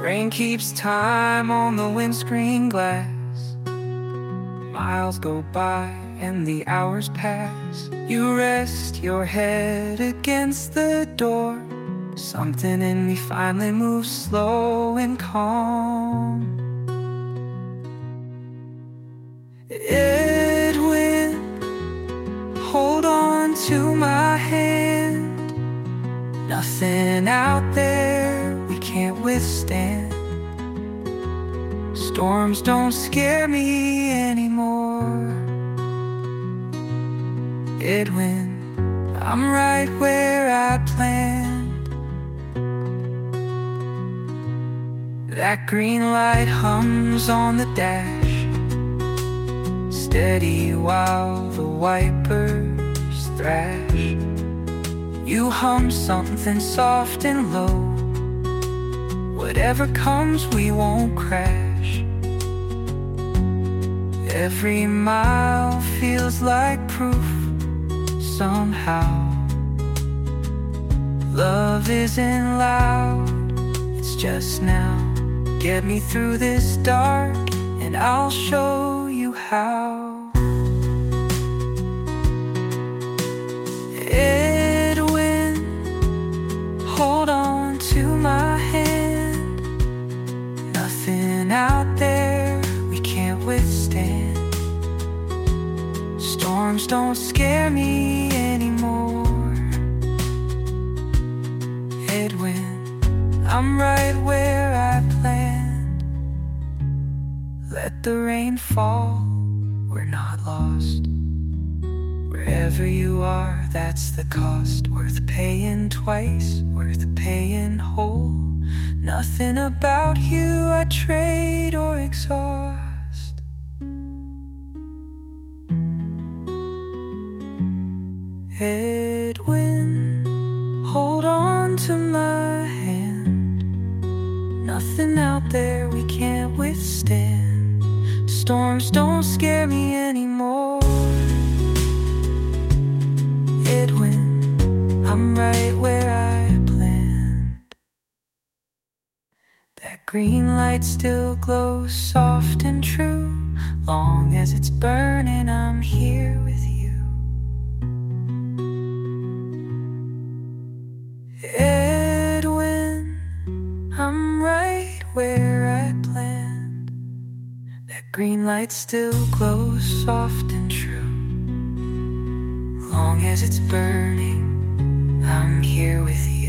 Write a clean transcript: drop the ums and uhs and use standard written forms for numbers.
Rain keeps time on the windscreen glass. Miles go by and the hours pass. You rest your head against the door. Something in me finally moves slow and calm. Edwin, hold on to my hand. Nothing out there we can't withstand. Storms don't scare me anymore. Edwin, I'm right where I planned. That green light hums on the dash, steady while the wipers thrash. You hum something soft and low. Whatever comes, we won't crash. Every mile feels like proof somehow. Love isn't loud, it's just now. Get me through this dark and I'll show you how. Edwin, hold on to my hand. Nothing out there we can't withstand. Storms don't scare me anymore. Edwin, I'm right where I planned. Let the rain fall, we're not lost. Wherever you are, that's the cost. Worth paying twice, worth paying whole. Nothing about you I trade or exhaust. Edwin, hold on to my hand. Nothing out there we can't withstand. Storms don't scare me anymore. Edwin, I'm right where I planned. That green light still glows soft and true. Long as it's burning, I'm here with you. Edwin, I'm right where I planned. That green light still glows soft and true. Long as it's burning, I'm here with you.